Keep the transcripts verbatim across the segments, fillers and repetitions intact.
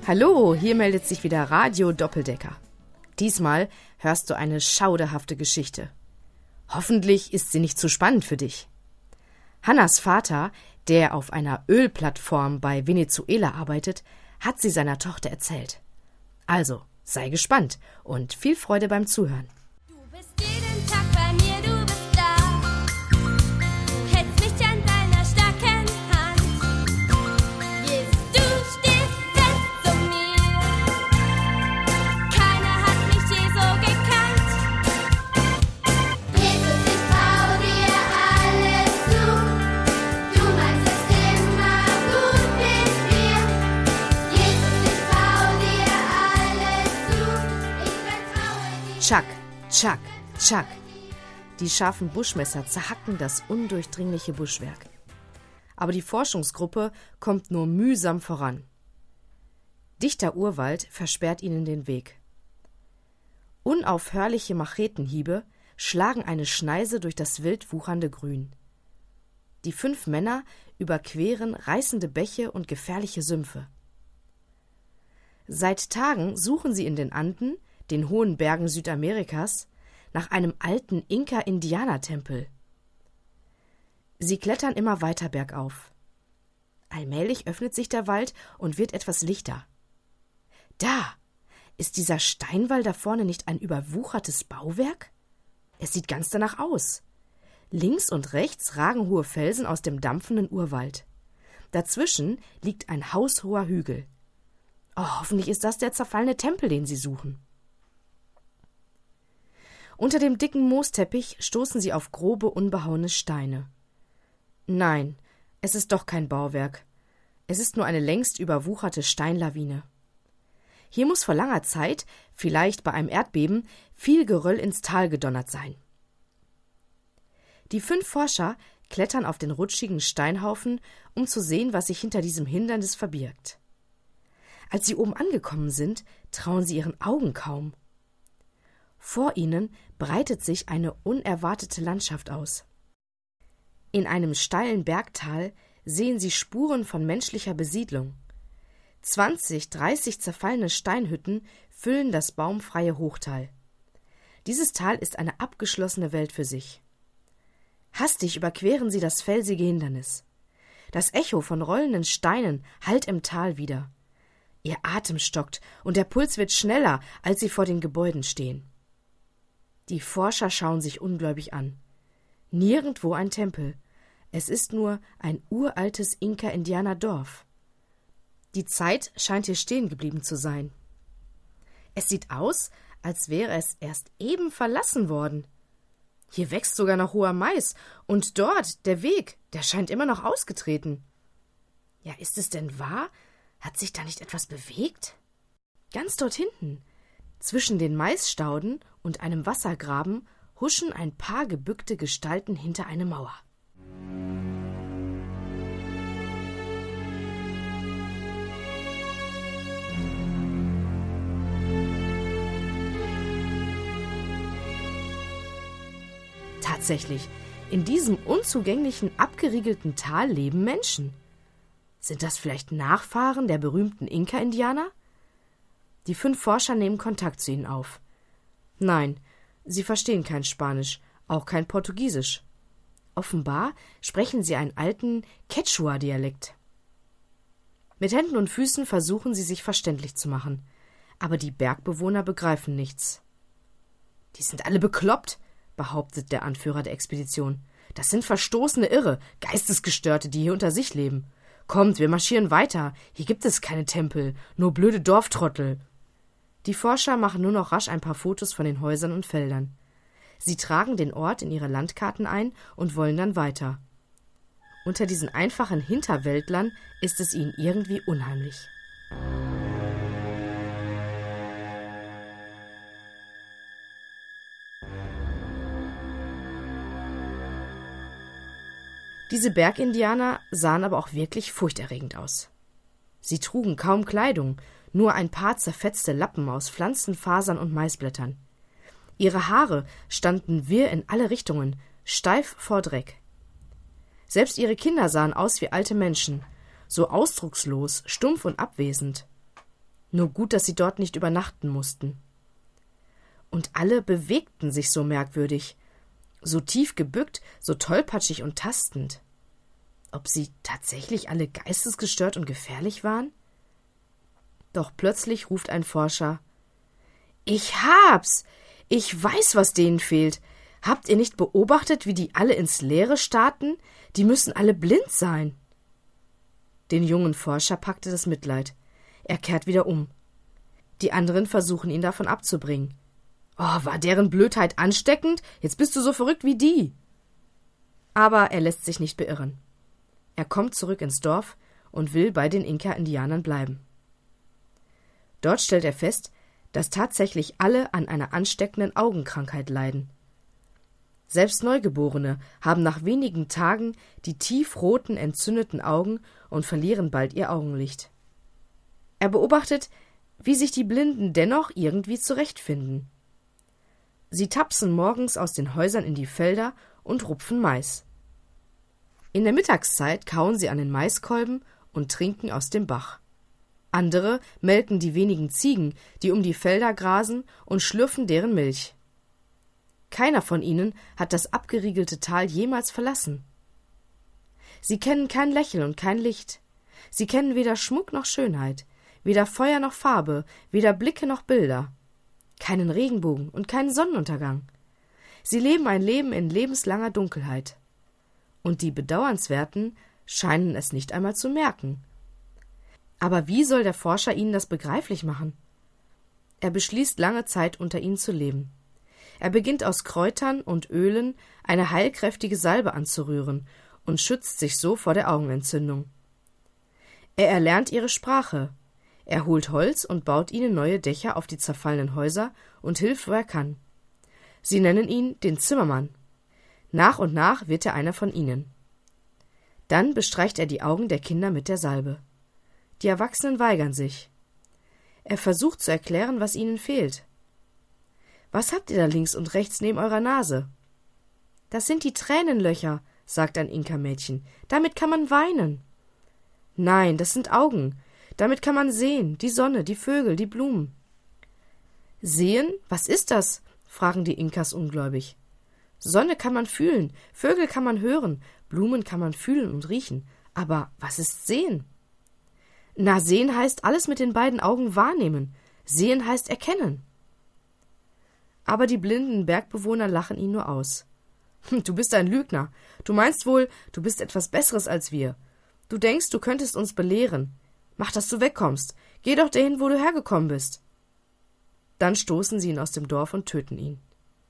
Hallo, hier meldet sich wieder Radio Doppeldecker. Diesmal hörst du eine schauderhafte Geschichte. Hoffentlich ist sie nicht zu spannend für dich. Hannas Vater, der auf einer Ölplattform bei Venezuela arbeitet, hat sie seiner Tochter erzählt. Also, sei gespannt und viel Freude beim Zuhören. Du bist jeden Tag bei mir, du bist da. Du hältst mich an deiner starken Hand. Jesus, du stehst fest zu mir. Keiner hat mich je so gekannt. Jesus, ich trau dir alles zu. Du meinst es immer gut mit mir. Jesus, ich trau dir alles zu. Ich vertraue dir. Tschack, tschack, tschack. Die scharfen Buschmesser zerhacken das undurchdringliche Buschwerk. Aber die Forschungsgruppe kommt nur mühsam voran. Dichter Urwald versperrt ihnen den Weg. Unaufhörliche Machetenhiebe schlagen eine Schneise durch das wild wuchernde Grün. Die fünf Männer überqueren reißende Bäche und gefährliche Sümpfe. Seit Tagen suchen sie in den Anden, den hohen Bergen Südamerikas, nach einem alten Inka-Indianer-Tempel. Sie klettern immer weiter bergauf. Allmählich öffnet sich der Wald und wird etwas lichter. Da! Ist dieser Steinwall da vorne nicht ein überwuchertes Bauwerk? Es sieht ganz danach aus. Links und rechts ragen hohe Felsen aus dem dampfenden Urwald. Dazwischen liegt ein haushoher Hügel. Oh, hoffentlich ist das der zerfallene Tempel, den sie suchen. Unter dem dicken Moosteppich stoßen sie auf grobe, unbehauene Steine. Nein, es ist doch kein Bauwerk. Es ist nur eine längst überwucherte Steinlawine. Hier muss vor langer Zeit, vielleicht bei einem Erdbeben, viel Geröll ins Tal gedonnert sein. Die fünf Forscher klettern auf den rutschigen Steinhaufen, um zu sehen, was sich hinter diesem Hindernis verbirgt. Als sie oben angekommen sind, trauen sie ihren Augen kaum. Vor ihnen breitet sich eine unerwartete Landschaft aus. In einem steilen Bergtal sehen sie Spuren von menschlicher Besiedlung. Zwanzig, dreißig zerfallene Steinhütten füllen das baumfreie Hochtal. Dieses Tal ist eine abgeschlossene Welt für sich. Hastig überqueren sie das felsige Hindernis. Das Echo von rollenden Steinen hallt im Tal wieder. Ihr Atem stockt und der Puls wird schneller, als sie vor den Gebäuden stehen. Die Forscher schauen sich ungläubig an. Nirgendwo ein Tempel. Es ist nur ein uraltes Inka-Indianer-Dorf. Die Zeit scheint hier stehen geblieben zu sein. Es sieht aus, als wäre es erst eben verlassen worden. Hier wächst sogar noch hoher Mais, und dort, der Weg, der scheint immer noch ausgetreten. Ja, ist es denn wahr? Hat sich da nicht etwas bewegt? Ganz dort hinten, zwischen den Maisstauden und einem Wassergraben, huschen ein paar gebückte Gestalten hinter eine Mauer. Tatsächlich, in diesem unzugänglichen, abgeriegelten Tal leben Menschen. Sind das vielleicht Nachfahren der berühmten Inka-Indianer? Die fünf Forscher nehmen Kontakt zu ihnen auf. Nein, sie verstehen kein Spanisch, auch kein Portugiesisch. Offenbar sprechen sie einen alten Quechua-Dialekt. Mit Händen und Füßen versuchen sie, sich verständlich zu machen. Aber die Bergbewohner begreifen nichts. Die sind alle bekloppt, behauptet der Anführer der Expedition. Das sind verstoßene Irre, Geistesgestörte, die hier unter sich leben. Kommt, wir marschieren weiter. Hier gibt es keine Tempel, nur blöde Dorftrottel. Die Forscher machen nur noch rasch ein paar Fotos von den Häusern und Feldern. Sie tragen den Ort in ihre Landkarten ein und wollen dann weiter. Unter diesen einfachen Hinterwäldlern ist es ihnen irgendwie unheimlich. Diese Bergindianer sahen aber auch wirklich furchterregend aus. Sie trugen kaum Kleidung, nur ein paar zerfetzte Lappen aus Pflanzenfasern und Maisblättern. Ihre Haare standen wirr in alle Richtungen, steif vor Dreck. Selbst ihre Kinder sahen aus wie alte Menschen, so ausdruckslos, stumpf und abwesend. Nur gut, dass sie dort nicht übernachten mussten. Und alle bewegten sich so merkwürdig, so tief gebückt, so tollpatschig und tastend. Ob sie tatsächlich alle geistesgestört und gefährlich waren? Doch plötzlich ruft ein Forscher: »Ich hab's! Ich weiß, was denen fehlt. Habt ihr nicht beobachtet, wie die alle ins Leere starrten? Die müssen alle blind sein.« Den jungen Forscher packte das Mitleid. Er kehrt wieder um. Die anderen versuchen, ihn davon abzubringen. »Oh, war deren Blödheit ansteckend? Jetzt bist du so verrückt wie die!« Aber er lässt sich nicht beirren. Er kommt zurück ins Dorf und will bei den Inka-Indianern bleiben. Dort stellt er fest, dass tatsächlich alle an einer ansteckenden Augenkrankheit leiden. Selbst Neugeborene haben nach wenigen Tagen die tiefroten, entzündeten Augen und verlieren bald ihr Augenlicht. Er beobachtet, wie sich die Blinden dennoch irgendwie zurechtfinden. Sie tapsen morgens aus den Häusern in die Felder und rupfen Mais. In der Mittagszeit kauen sie an den Maiskolben und trinken aus dem Bach. Andere melken die wenigen Ziegen, die um die Felder grasen, und schlürfen deren Milch. Keiner von ihnen hat das abgeriegelte Tal jemals verlassen. Sie kennen kein Lächeln und kein Licht. Sie kennen weder Schmuck noch Schönheit, weder Feuer noch Farbe, weder Blicke noch Bilder. Keinen Regenbogen und keinen Sonnenuntergang. Sie leben ein Leben in lebenslanger Dunkelheit. Und die Bedauernswerten scheinen es nicht einmal zu merken. Aber wie soll der Forscher ihnen das begreiflich machen? Er beschließt, lange Zeit unter ihnen zu leben. Er beginnt aus Kräutern und Ölen eine heilkräftige Salbe anzurühren und schützt sich so vor der Augenentzündung. Er erlernt ihre Sprache. Er holt Holz und baut ihnen neue Dächer auf die zerfallenen Häuser und hilft, wo er kann. Sie nennen ihn den Zimmermann. Nach und nach wird er einer von ihnen. Dann bestreicht er die Augen der Kinder mit der Salbe. Die Erwachsenen weigern sich. Er versucht zu erklären, was ihnen fehlt. »Was habt ihr da links und rechts neben eurer Nase?« »Das sind die Tränenlöcher«, sagt ein Inka-Mädchen. »Damit kann man weinen.« »Nein, das sind Augen. Damit kann man sehen, die Sonne, die Vögel, die Blumen.« »Sehen? Was ist das?« fragen die Inkas ungläubig. »Sonne kann man fühlen, Vögel kann man hören, Blumen kann man fühlen und riechen. Aber was ist Sehen?« »Na, sehen heißt alles mit den beiden Augen wahrnehmen. Sehen heißt erkennen.« Aber die blinden Bergbewohner lachen ihn nur aus. »Du bist ein Lügner. Du meinst wohl, du bist etwas Besseres als wir. Du denkst, du könntest uns belehren. Mach, dass du wegkommst. Geh doch dahin, wo du hergekommen bist.« Dann stoßen sie ihn aus dem Dorf und töten ihn.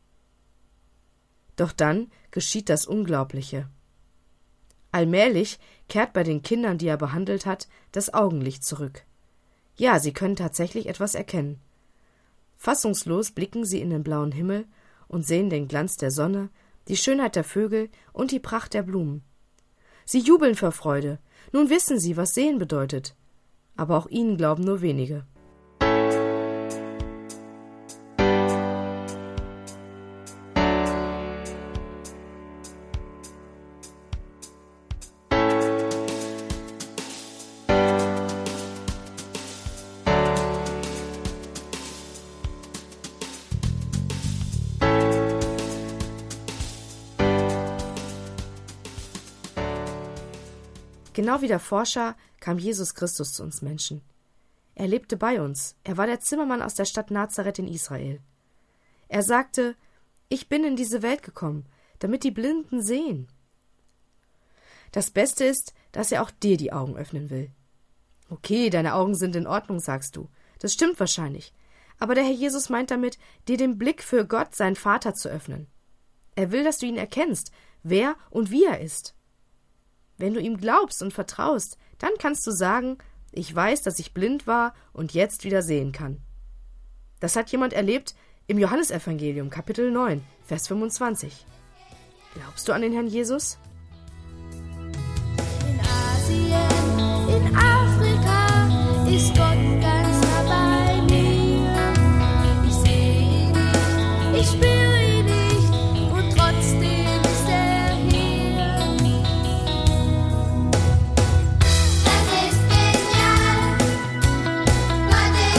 Doch dann geschieht das Unglaubliche. Allmählich kehrt bei den Kindern, die er behandelt hat, das Augenlicht zurück. Ja, sie können tatsächlich etwas erkennen. Fassungslos blicken sie in den blauen Himmel und sehen den Glanz der Sonne, die Schönheit der Vögel und die Pracht der Blumen. Sie jubeln vor Freude. Nun wissen sie, was Sehen bedeutet. Aber auch ihnen glauben nur wenige. Genau wie der Forscher kam Jesus Christus zu uns Menschen. Er lebte bei uns. Er war der Zimmermann aus der Stadt Nazareth in Israel. Er sagte: Ich bin in diese Welt gekommen, damit die Blinden sehen. Das Beste ist, dass er auch dir die Augen öffnen will. Okay, deine Augen sind in Ordnung, sagst du. Das stimmt wahrscheinlich. Aber der Herr Jesus meint damit, dir den Blick für Gott, seinen Vater, zu öffnen. Er will, dass du ihn erkennst, wer und wie er ist. Wenn du ihm glaubst und vertraust, dann kannst du sagen: Ich weiß, dass ich blind war und jetzt wieder sehen kann. Das hat jemand erlebt im Johannesevangelium, Kapitel neun, Vers fünfundzwanzig. Glaubst du an den Herrn Jesus? In Asien, in Afrika ist Gott ganz nah bei mir. Ich sehe ihn nicht, ich spüre ihn nicht und trotzdem ist er hier. Das ist genial, Gott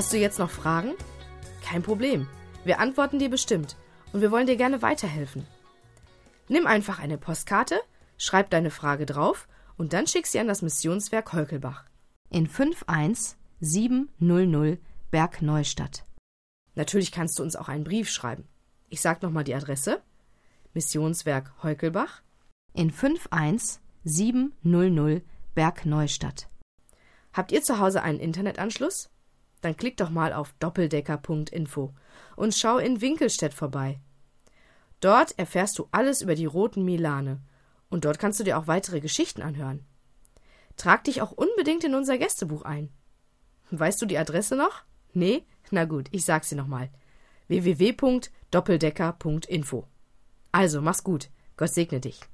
Hast du jetzt noch Fragen? Kein Problem. Wir antworten dir bestimmt und wir wollen dir gerne weiterhelfen. Nimm einfach eine Postkarte, schreib deine Frage drauf und dann schick sie an das Missionswerk Heukelbach. In fünf eins sieben null null Bergneustadt. Natürlich kannst du uns auch einen Brief schreiben. Ich sag nochmal die Adresse. Missionswerk Heukelbach. In fünf eins sieben null null Bergneustadt. Habt ihr zu Hause einen Internetanschluss? Dann klick doch mal auf doppeldecker punkt info und schau in Winkelstedt vorbei. Dort erfährst du alles über die roten Milane und dort kannst du dir auch weitere Geschichten anhören. Trag dich auch unbedingt in unser Gästebuch ein. Weißt du die Adresse noch? Nee? Na gut, ich sag sie nochmal. w w w punkt doppeldecker punkt info. Also, mach's gut. Gott segne dich.